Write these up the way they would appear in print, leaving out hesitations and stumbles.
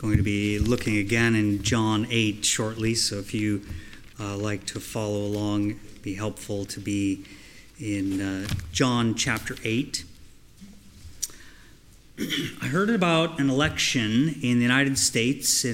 going to be looking again in John 8 shortly, so if you like to follow along, it'd be helpful to be in John chapter 8. I heard about an election in the United States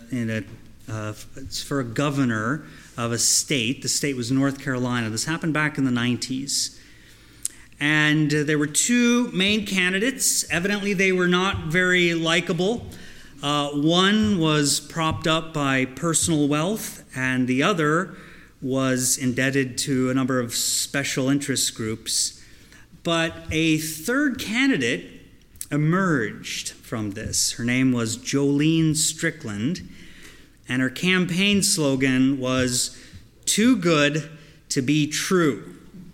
it's for a governor of a state. The state was North Carolina. This happened back in the 90s. And there were two main candidates. Evidently, they were not very likable. One was propped up by personal wealth, and the other was indebted to a number of special interest groups. But a third candidate emerged from this. Her name was Jolene Strickland, and her campaign slogan was, "Too good to be true."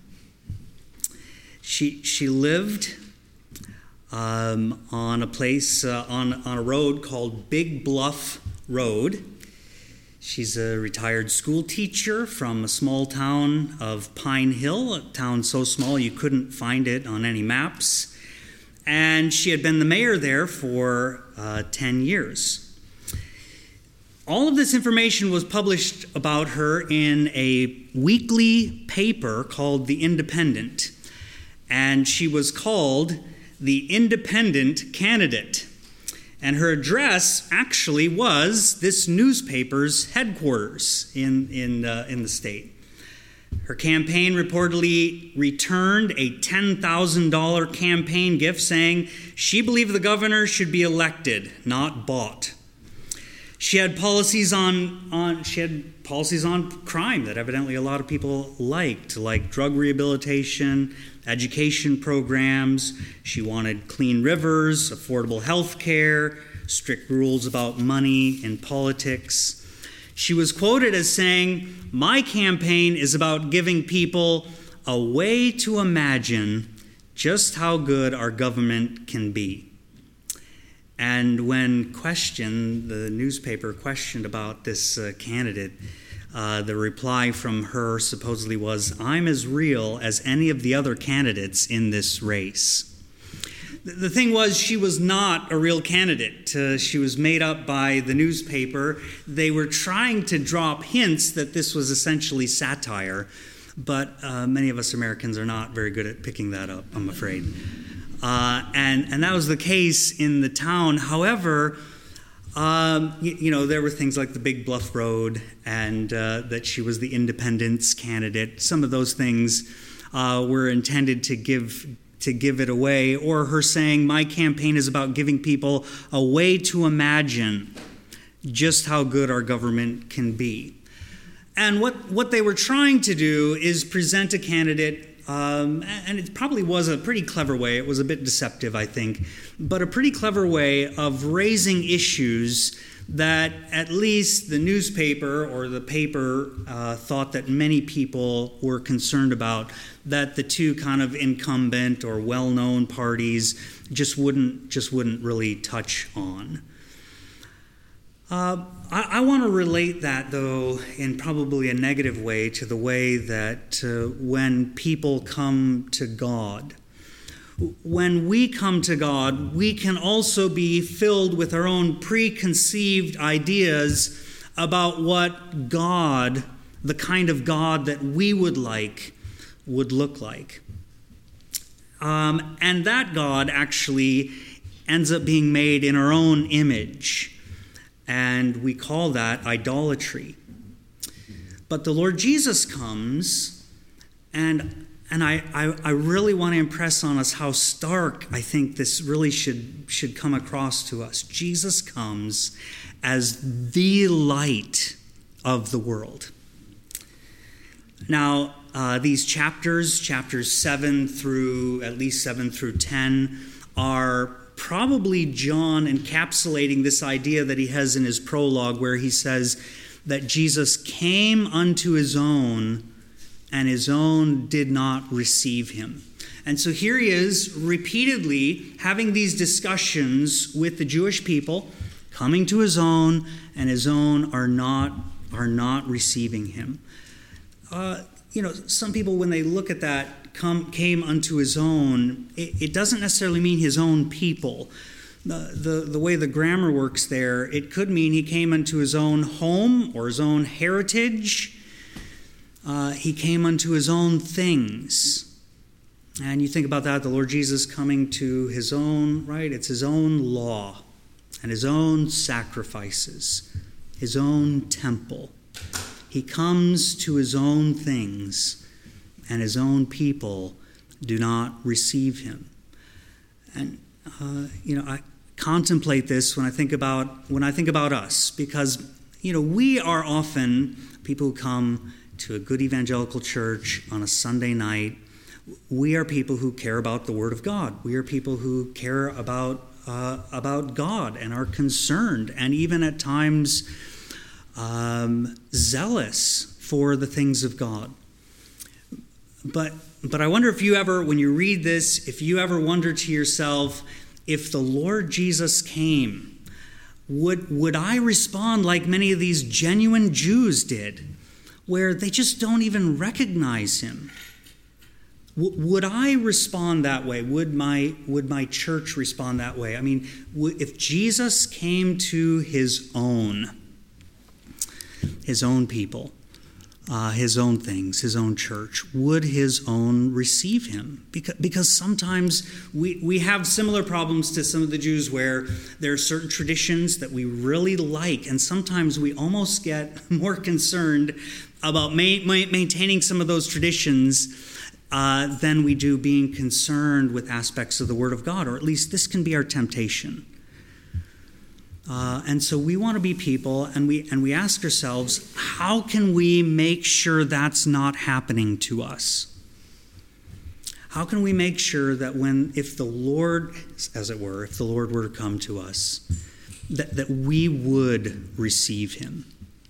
She lived on a place, on a road called Big Bluff Road. She's a retired school teacher from a small town of Pine Hill, a town so small you couldn't find it on any maps. And she had been the mayor there for 10 years. All of this information was published about her in a weekly paper called The Independent. And she was called the Independent Candidate. And her address actually was this newspaper's headquarters in the state. Her campaign reportedly returned a $10,000 campaign gift saying she believed the governor should be elected, not bought. She had policies on crime that evidently a lot of people liked, like drug rehabilitation, education programs. She wanted clean rivers, affordable health care, strict rules about money and politics. She was quoted as saying, "My campaign is about giving people a way to imagine just how good our government can be." And when questioned, the newspaper questioned about this candidate, the reply from her supposedly was, "I'm as real as any of the other candidates in this race." The thing was, she was not a real candidate. She was made up by the newspaper. They were trying to drop hints that this was essentially satire, but many of us Americans are not very good at picking that up, I'm afraid. And that was the case in the town. However, there were things like the Big Bluff Road and that she was the independence candidate. Some of those things were intended to give it away, or her saying, "My campaign is about giving people a way to imagine just how good our government can be." And what they were trying to do is present a candidate, and it probably was a pretty clever way. It was a bit deceptive, I think, but a pretty clever way of raising issues that at least the newspaper or the paper thought that many people were concerned about, that the two kind of incumbent or well-known parties just wouldn't really touch on. I want to relate that, though, in probably a negative way to the way that when people come to God, when we come to God, we can also be filled with our own preconceived ideas about what God, the kind of God that we would like, would look like. And that God actually ends up being made in our own image. And we call that idolatry. But the Lord Jesus comes, and I really want to impress on us how stark I think this really should come across to us. Jesus comes as the light of the world. Now, these chapters 7 through 10, are probably John encapsulating this idea that he has in his prologue, where he says that Jesus came unto his own, and his own did not receive him. And so here he is repeatedly having these discussions with the Jewish people, coming to his own, and his own are not receiving him. Some people, when they look at that, came unto his own, it doesn't necessarily mean his own people, The way the grammar works there, it could mean he came unto his own home or his own heritage. He came unto his own things. And you think about that, the Lord Jesus coming to his own, right? It's his own law and his own sacrifices, his own temple. He comes to his own things, and his own people do not receive him. And I contemplate this when I think about us, because we are often people who come to a good evangelical church on a Sunday night. We are people who care about the Word of God. We are people who care about God and are concerned, and even at times zealous for the things of God. But I wonder if you ever, when you read this, if you ever wonder to yourself, if the Lord Jesus came, would I respond like many of these genuine Jews did, where they just don't even recognize him? Would I respond that way? Would my church respond that way? I mean, if Jesus came to his own people, his own things, his own church, would his own receive him? Because sometimes we have similar problems to some of the Jews, where there are certain traditions that we really like, and sometimes we almost get more concerned about maintaining some of those traditions than we do being concerned with aspects of the Word of God, or at least this can be our temptation. And so we want to be people, and we ask ourselves, how can we make sure that's not happening to us? How can we make sure that if the Lord were to come to us, that we would receive him?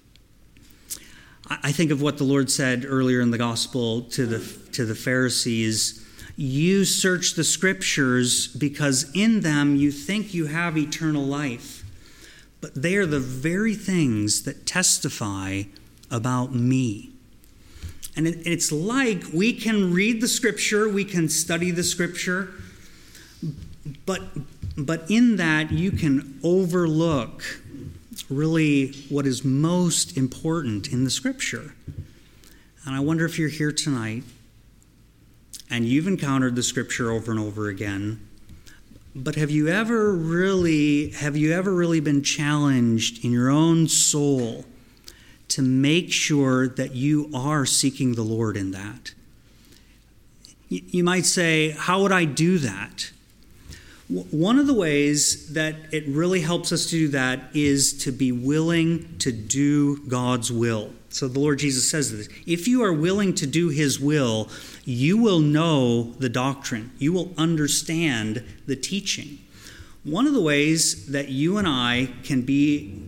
I think of what the Lord said earlier in the gospel to the Pharisees. You search the scriptures because in them you think you have eternal life, but they are the very things that testify about me. And it's like we can read the scripture, we can study the scripture, but in that you can overlook really what is most important in the scripture. And I wonder if you're here tonight and you've encountered the scripture over and over again, but have you ever really been challenged in your own soul to make sure that you are seeking the Lord in that? You might say, how would I do that? One of the ways that it really helps us to do that is to be willing to do God's will. So the Lord Jesus says this: if you are willing to do his will, you will know the doctrine. You will understand the teaching. One of the ways that you and I can be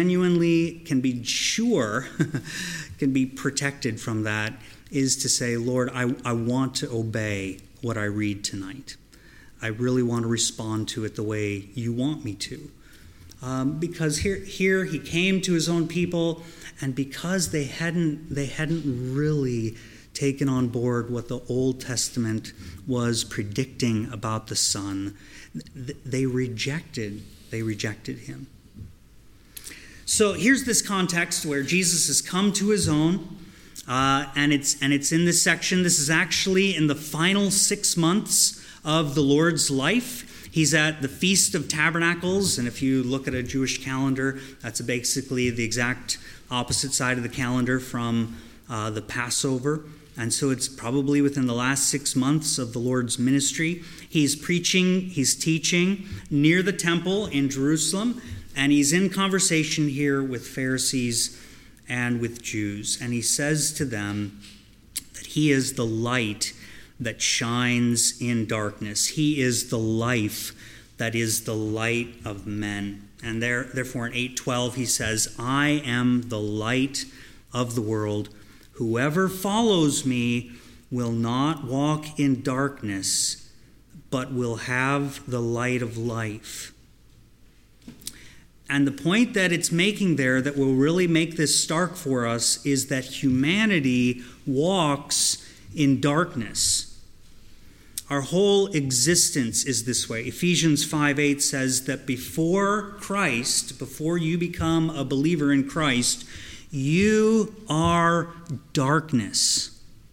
sure, can be protected from that, is to say, Lord, I want to obey what I read tonight. I really want to respond to it the way you want me to. Because here he came to his own people, and because they hadn't really taken on board what the Old Testament was predicting about the Son, they rejected him. So here's this context where Jesus has come to his own, and it's in this section. This is actually in the final 6 months of the Lord's life. He's at the Feast of Tabernacles, and if you look at a Jewish calendar, that's basically the exact opposite side of the calendar from the Passover. And so it's probably within the last 6 months of the Lord's ministry. He's preaching, he's teaching near the temple in Jerusalem, and he's in conversation here with Pharisees and with Jews. And he says to them that he is the light that shines in darkness. He is the life that is the light of men. And therefore in 8:12 he says, I am the light of the world. Whoever follows me will not walk in darkness, but will have the light of life. And the point that it's making there that will really make this stark for us is that humanity walks in darkness. Our whole existence is this way. Ephesians 5:8 says that before Christ, before you become a believer in Christ, you are darkness.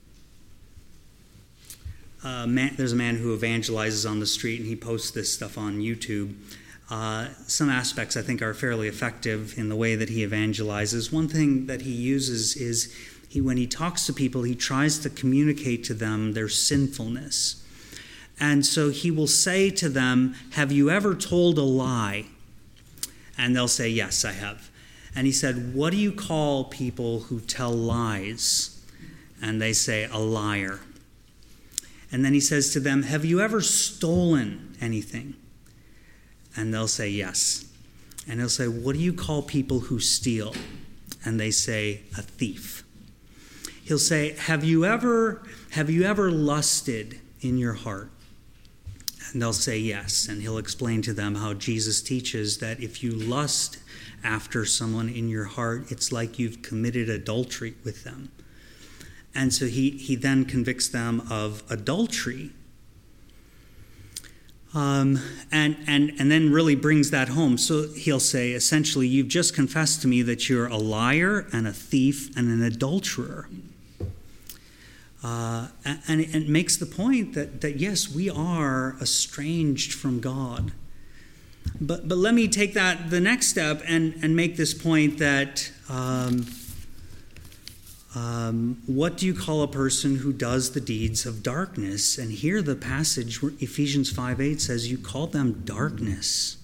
There's a man who evangelizes on the street, and he posts this stuff on YouTube. Some aspects I think are fairly effective in the way that he evangelizes. One thing that he uses is when he talks to people, he tries to communicate to them their sinfulness. And so he will say to them, "Have you ever told a lie?" And they'll say, "Yes, I have." And he said, "What do you call people who tell lies?" And they say, "A liar." And then he says to them, "Have you ever stolen anything?" And they'll say, "Yes." And he'll say, "What do you call people who steal?" And they say, "A thief." He'll say, have you ever lusted in your heart?" And they'll say, "Yes." And he'll explain to them how Jesus teaches that if you lust after someone in your heart, it's like you've committed adultery with them. And so he then convicts them of adultery. And then really brings that home. So he'll say, essentially, "You've just confessed to me that you're a liar and a thief and an adulterer." And it makes the point that yes, we are estranged from God. But let me take that the next step and make this point that what do you call a person who does the deeds of darkness? And here the passage, Ephesians 5:8 says, you call them darkness.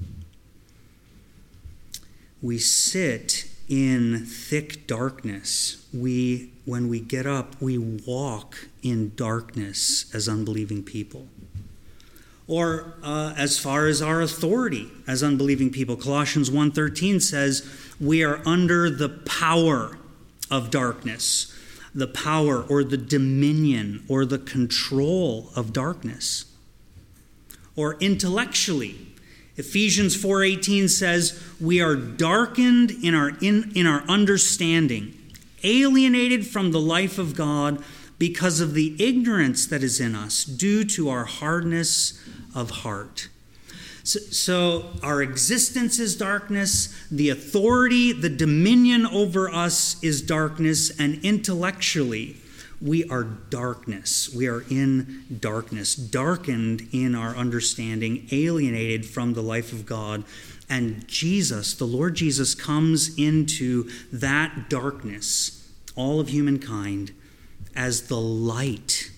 We sit in thick darkness. When we get up, we walk in darkness as unbelieving people. Or as far as our authority as unbelieving people, Colossians 1:13 says, we are under the power of darkness, the power or the dominion or the control of darkness. Or intellectually, Ephesians 4:18 says, we are darkened in our understanding, alienated from the life of God because of the ignorance that is in us due to our hardness of heart. So our existence is darkness, the authority, the dominion over us is darkness, and intellectually we are darkness. We are in darkness, darkened in our understanding, alienated from the life of God. And Jesus, the Lord Jesus, comes into that darkness, all of humankind, as the light.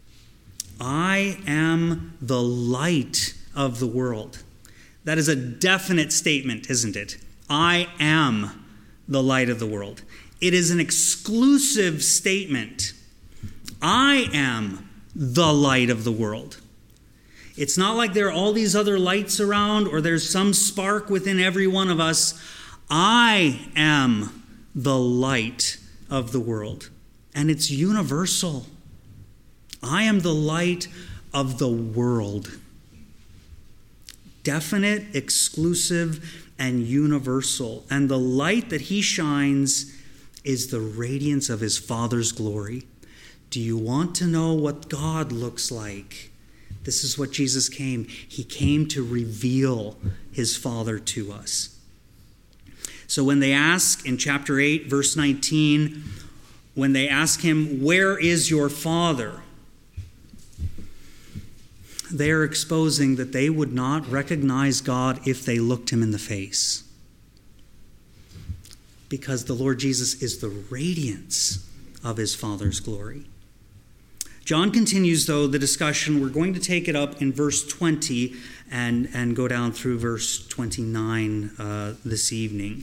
I am the light of the world. That is a definite statement, isn't it? I am the light of the world. It is an exclusive statement. I am the light of the world. It's not like there are all these other lights around or there's some spark within every one of us. I am the light of the world. And it's universal. I am the light of the world. Definite, exclusive, and universal. And the light that he shines is the radiance of his Father's glory. Do you want to know what God looks like? This is what Jesus came. He came to reveal his Father to us. So when they ask in chapter 8, verse 19, when they ask him, where is your Father? They are exposing that they would not recognize God if they looked him in the face. Because the Lord Jesus is the radiance of his Father's glory. John continues, though, the discussion. We're going to take it up in verse 20 and go down through verse 29 this evening.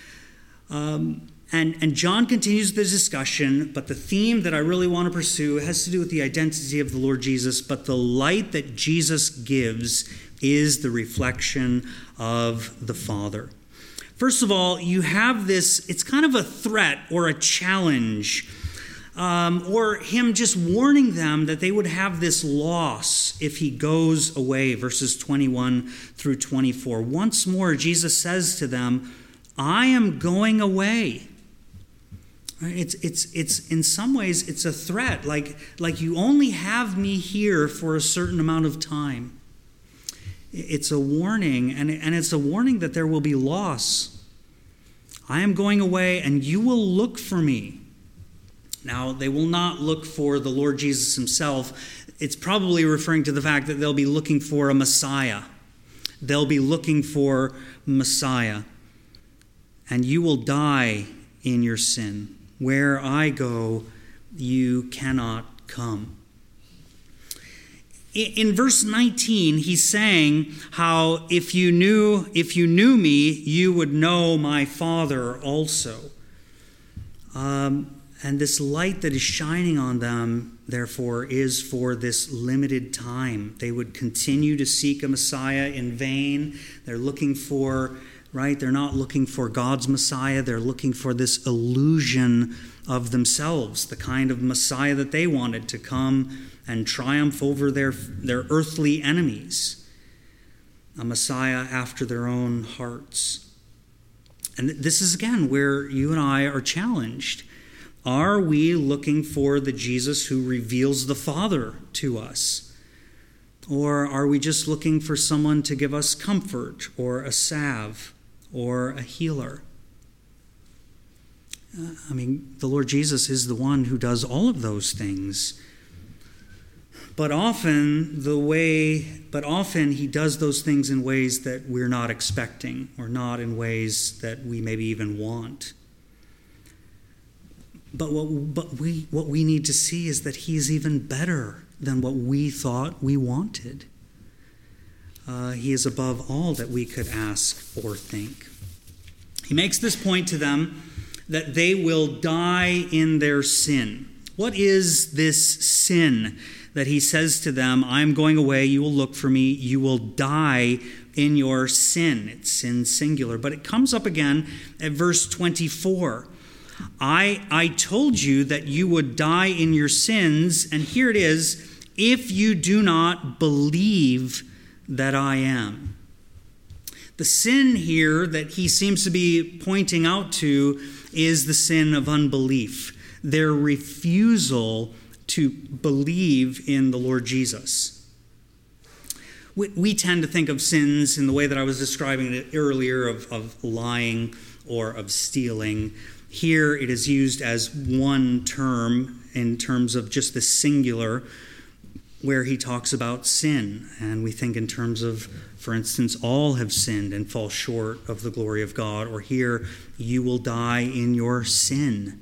And John continues the discussion, but the theme that I really want to pursue has to do with the identity of the Lord Jesus, but the light that Jesus gives is the reflection of the Father. First of all, you have this, it's kind of a threat or a challenge, or him just warning them that they would have this loss if he goes away, verses 21 through 24. Once more, Jesus says to them, I am going away. Right? It's in some ways it's a threat, like you only have me here for a certain amount of time. It's a warning, and it's a warning that there will be loss. I am going away, and you will look for me. Now, they will not look for the Lord Jesus himself. It's probably referring to the fact that they'll be looking for a Messiah. They'll be looking for Messiah. And you will die in your sin. Where I go, you cannot come. In verse 19, he's saying how if you knew me, you would know my Father also. And this light that is shining on them, therefore, is for this limited time. They would continue to seek a Messiah in vain. They're looking for, right? They're not looking for God's Messiah. They're looking for this illusion of themselves, the kind of Messiah that they wanted to come and triumph over their earthly enemies. A Messiah after their own hearts. And this is, again, where you and I are challenged. Are we looking for the Jesus who reveals the Father to us? Or are we just looking for someone to give us comfort or a salve or a healer? The Lord Jesus is the one who does all of those things. But often he does those things in ways that we're not expecting, or not in ways that we maybe even want. But what we need to see is that he's even better than what we thought we wanted. He is above all that we could ask or think. He makes this point to them that they will die in their sin. What is this sin that he says to them, I'm going away, you will look for me, you will die in your sin? It's sin singular. But it comes up again at verse 24. I told you that you would die in your sins, and here it is, if you do not believe that I am. The sin here that he seems to be pointing out to is the sin of unbelief, their refusal to believe in the Lord Jesus. We tend to think of sins in the way that I was describing it earlier, of lying or of stealing. Here it is used as one term in terms of just the singular, where he talks about sin. And we think in terms of, for instance, all have sinned and fall short of the glory of God. Or here, you will die in your sin.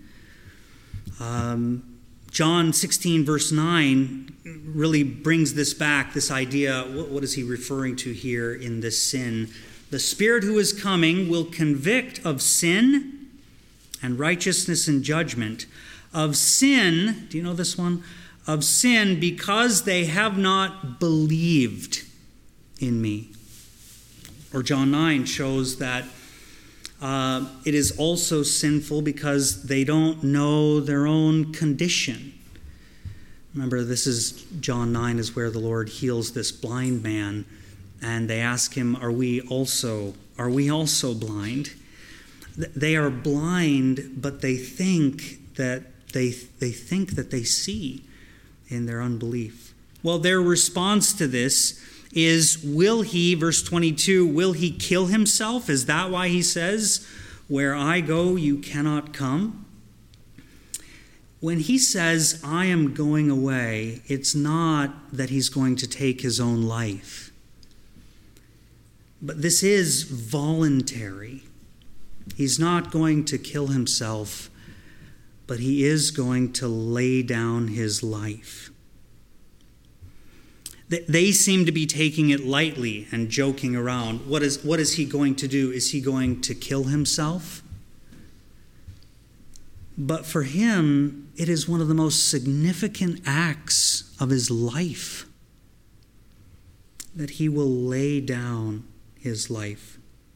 John 16, verse 9, really brings this back, this idea. What is he referring to here in this sin? The Spirit who is coming will convict of sin and righteousness and judgment. Of sin, do you know this one? Of sin, because they have not believed in me. Or John 9 shows that it is also sinful because they don't know their own condition. Remember, this is John 9 is where the Lord heals this blind man, and they ask him, are we also blind? They are blind, but they think that they see in their unbelief. Well, their response to this is, will he, verse 22, will he kill himself? Is that why he says, where I go, you cannot come? When he says, I am going away, it's not that he's going to take his own life. But this is voluntary. He's not going to kill himself, but he is going to lay down his life. They seem to be taking it lightly and joking around. What is he going to do? Is he going to kill himself? But for him, it is one of the most significant acts of his life that he will lay down his life.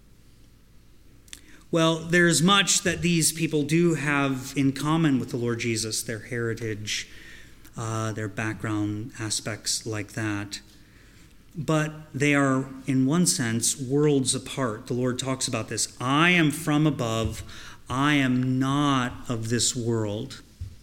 Well, there's much that these people do have in common with the Lord Jesus, their heritage, their background, aspects like that. But they are, in one sense, worlds apart. The Lord talks about this. I am from above. I am not of this world.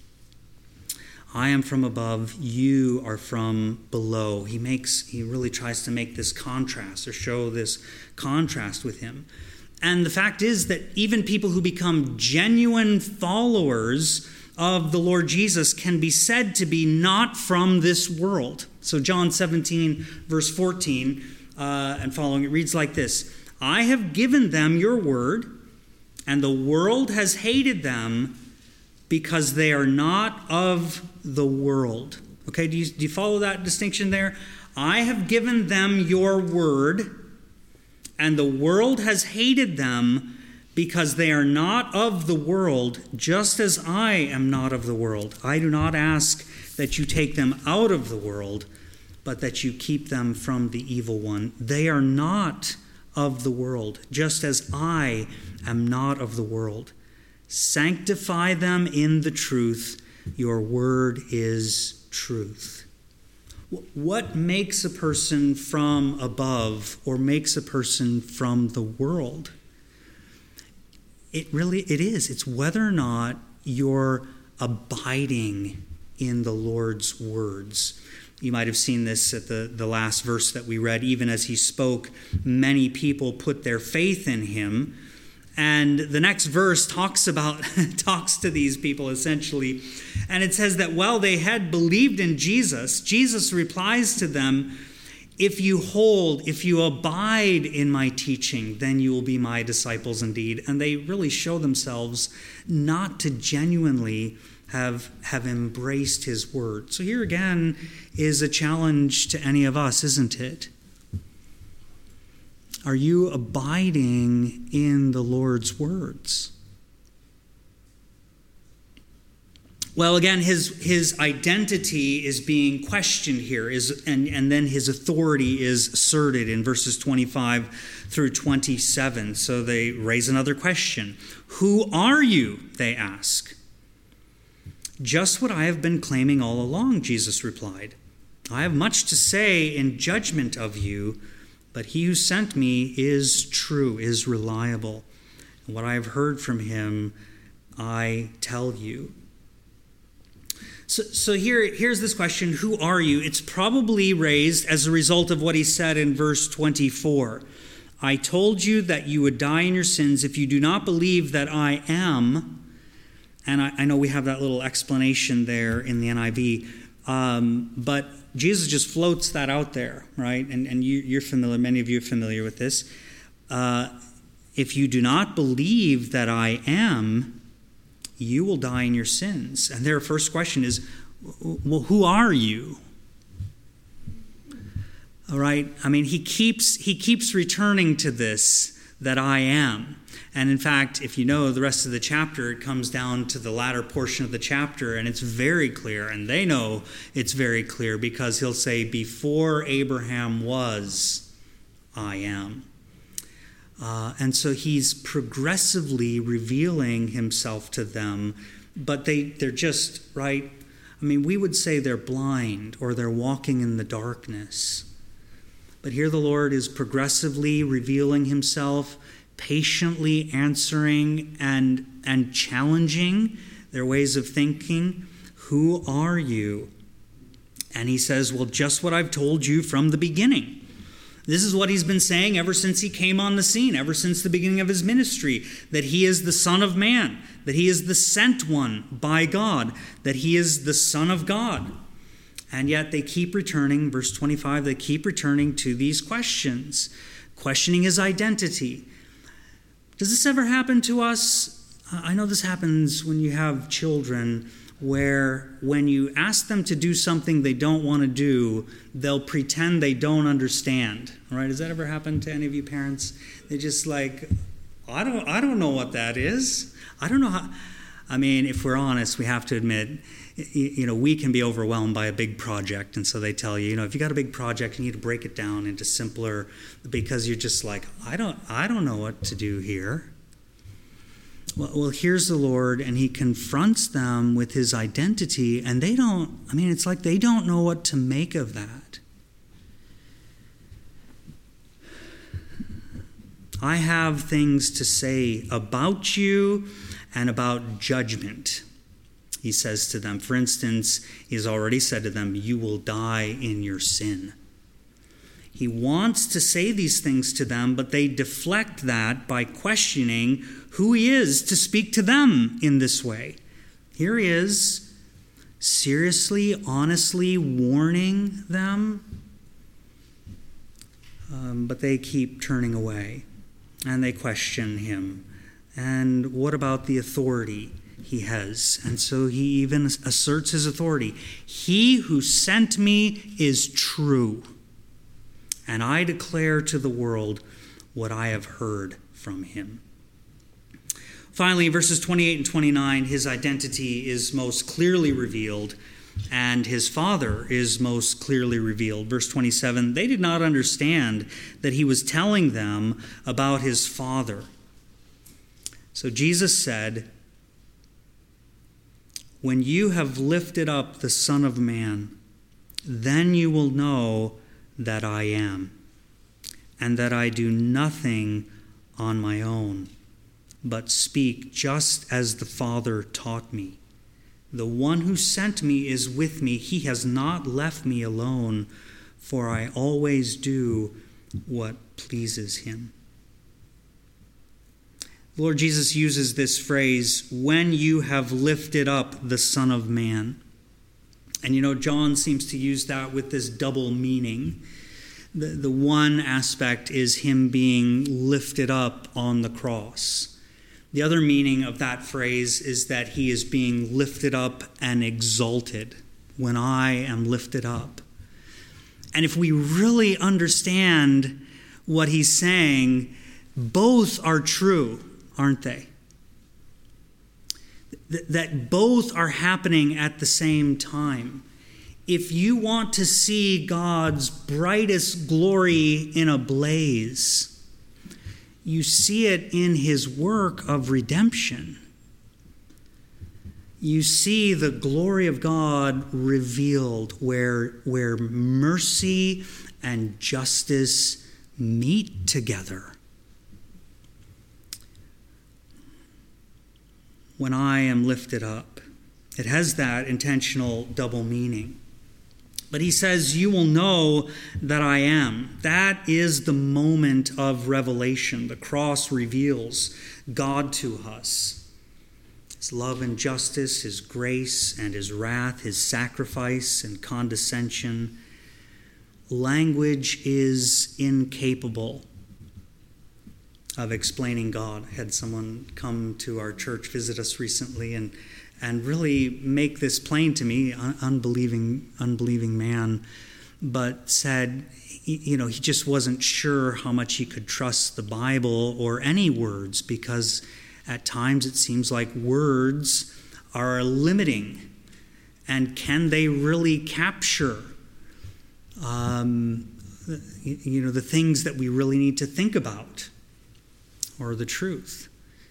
I am from above, you are from below. He really tries to make this contrast or show this contrast with him. And the fact is that even people who become genuine followers of the Lord Jesus can be said to be not from this world. So John 17, verse 14 and following, it reads like this: I have given them your word, and the world has hated them because they are not of the world. Okay, do you follow that distinction there? I have given them your word, and the world has hated them because they are not of the world, just as I am not of the world. I do not ask that you take them out of the world, but that you keep them from the evil one. They are not of the world, just as I am not of the world. Sanctify them in the truth. Your word is truth. What makes a person from above or makes a person from the world? It is. It's whether or not you're abiding in the Lord's words. You might have seen this at the last verse that we read. Even as he spoke, many people put their faith in him. And the next verse talks to these people essentially. And it says that while they had believed in Jesus, Jesus replies to them, if you abide in my teaching, then you will be my disciples indeed. And they really show themselves not to genuinely have embraced his word. So here again is a challenge to any of us, isn't it? Are you abiding in the Lord's words? Well, again, his identity is being questioned here, and then his authority is asserted in verses 25 through 27. So they raise another question. Who are you? They ask. Just what I have been claiming all along, Jesus replied. I have much to say in judgment of you, but he who sent me is true, is reliable. And what I have heard from him, I tell you. So here's this question, who are you? It's probably raised as a result of what he said in verse 24. I told you that you would die in your sins if you do not believe that I am. And I know we have that little explanation there in the NIV. But Jesus just floats that out there, right? And you're familiar, many of you are familiar with this. If you do not believe that I am, you will die in your sins. And their first question is, well, who are you? All right? I mean, he keeps returning to this, that I am. And in fact, if you know the rest of the chapter, it comes down to the latter portion of the chapter, and it's very clear, and they know it's very clear, because he'll say, before Abraham was, I am. And so he's progressively revealing himself to them, but they're just, right? I mean, we would say they're blind or they're walking in the darkness. But here the Lord is progressively revealing himself, patiently answering and challenging their ways of thinking. Who are you? And he says, well, just what I've told you from the beginning. This is what he's been saying ever since he came on the scene, ever since the beginning of his ministry, that he is the Son of Man, that he is the sent one by God, that he is the Son of God. And yet they keep returning, verse 25, they keep returning to these questions, questioning his identity. Does this ever happen to us? I know this happens when you have children, where when you ask them to do something they don't want to do, they'll pretend they don't understand. Right? Does that ever happen to any of you parents? They're just like, I don't know what that is. I don't know how. I mean, if we're honest, we have to admit, we can be overwhelmed by a big project, and so they tell you, if you got a big project, you need to break it down into simpler, because you're just like, I don't know what to do here. Well, here's the Lord, and he confronts them with his identity, and it's like they don't know what to make of that. I have things to say about you and about judgment, he says to them. For instance, he has already said to them, you will die in your sin. He wants to say these things to them, but they deflect that by questioning who he is to speak to them in this way. Here he is, seriously, honestly warning them, but they keep turning away, and they question him. And what about the authority he has? And so he even asserts his authority. He who sent me is true, and I declare to the world what I have heard from him. Finally, verses 28 and 29, his identity is most clearly revealed, and his Father is most clearly revealed. Verse 27, they did not understand that he was telling them about his Father. So Jesus said, when you have lifted up the Son of Man, then you will know that I am, and that I do nothing on my own, but speak just as the Father taught me. The one who sent me is with me. He has not left me alone, for I always do what pleases him. The Lord Jesus uses this phrase, when you have lifted up the Son of Man. And John seems to use that with this double meaning. The one aspect is him being lifted up on the cross. The other meaning of that phrase is that he is being lifted up and exalted. When I am lifted up. And if we really understand what he's saying, both are true, aren't they? That both are happening at the same time. If you want to see God's brightest glory in a blaze, you see it in his work of redemption. You see the glory of God revealed where mercy and justice meet together. When I am lifted up, it has that intentional double meaning. But he says, you will know that I am. That is the moment of revelation. The cross reveals God to us. His love and justice, his grace and his wrath, his sacrifice and condescension. Language is incapable of explaining God. I had someone come to our church, visit us recently, and really make this plain to me, unbelieving man, but said, he just wasn't sure how much he could trust the Bible or any words, because at times it seems like words are limiting. And can they really capture, the things that we really need to think about, or the truth?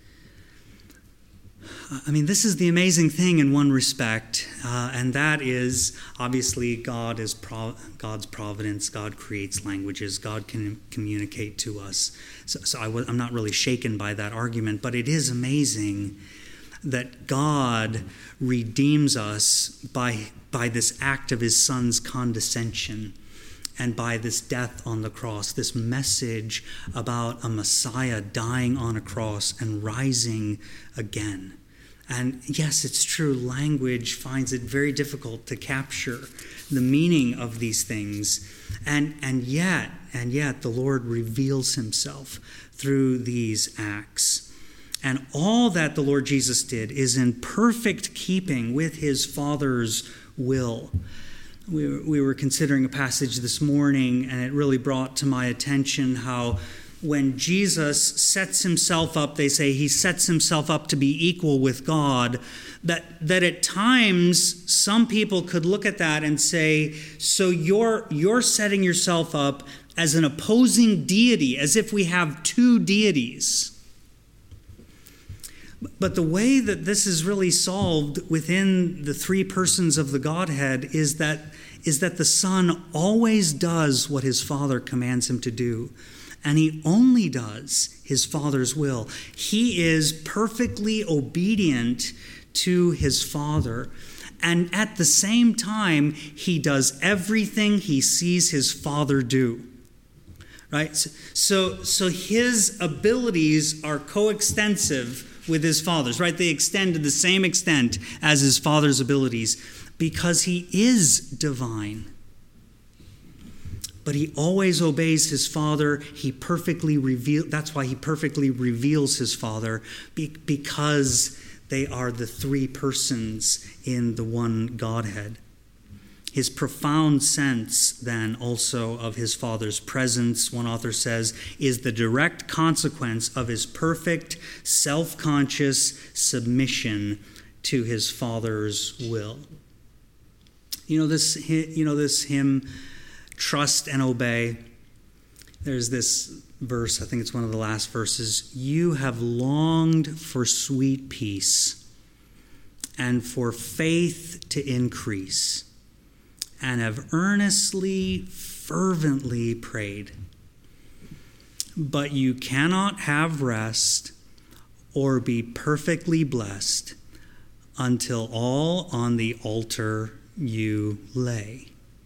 This is the amazing thing in one respect, and that is, obviously, God's providence. God creates languages. God can communicate to us. So I'm not really shaken by that argument, but it is amazing that God redeems us by this act of his Son's condescension and by this death on the cross, this message about a Messiah dying on a cross and rising again. And yes, it's true, language finds it very difficult to capture the meaning of these things. And yet, the Lord reveals himself through these acts. And all that the Lord Jesus did is in perfect keeping with his Father's will. We were considering a passage this morning, and it really brought to my attention how when Jesus sets himself up, they say he sets himself up to be equal with God, that at times some people could look at that and say, so you're setting yourself up as an opposing deity, as if we have two deities. But the way that this is really solved within the three persons of the Godhead is that the Son always does what his Father commands him to do. and he only does his Father's will. He is perfectly obedient to his Father, and at the same time, he does everything he sees his Father do. Right? So his abilities are coextensive with his Father's, right? They extend to the same extent as his Father's abilities because he is divine. But he always obeys his Father. That's why he perfectly reveals his Father, because they are the three persons in the one Godhead. His profound sense, then, also of his Father's presence, one author says, is the direct consequence of his perfect, self-conscious submission to his Father's will. This hymn, Trust and Obey. There's this verse, I think it's one of the last verses. You have longed for sweet peace and for faith to increase, and have earnestly, fervently prayed. But you cannot have rest or be perfectly blessed until all on the altar you lay.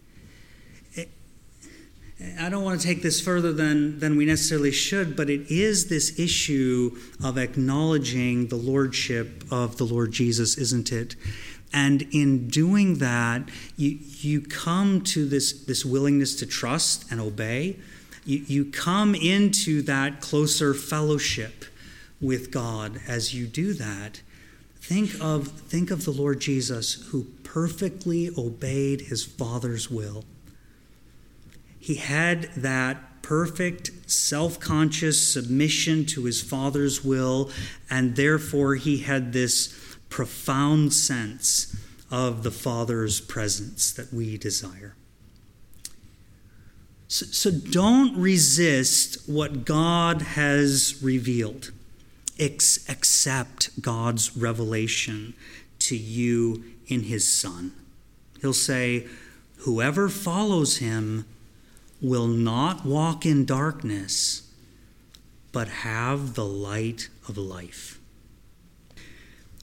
I don't want to take this further than we necessarily should, but it is this issue of acknowledging the lordship of the Lord Jesus, isn't it? And in doing that, you come to this willingness to trust and obey. You come into that closer fellowship with God as you do that. Think of the Lord Jesus, who perfectly obeyed his Father's will. He had that perfect, self-conscious submission to his Father's will, and therefore he had this profound sense of the Father's presence that we desire. So don't resist what God has revealed. Accept God's revelation to you in his Son. He'll say, whoever follows him will not walk in darkness, but have the light of life.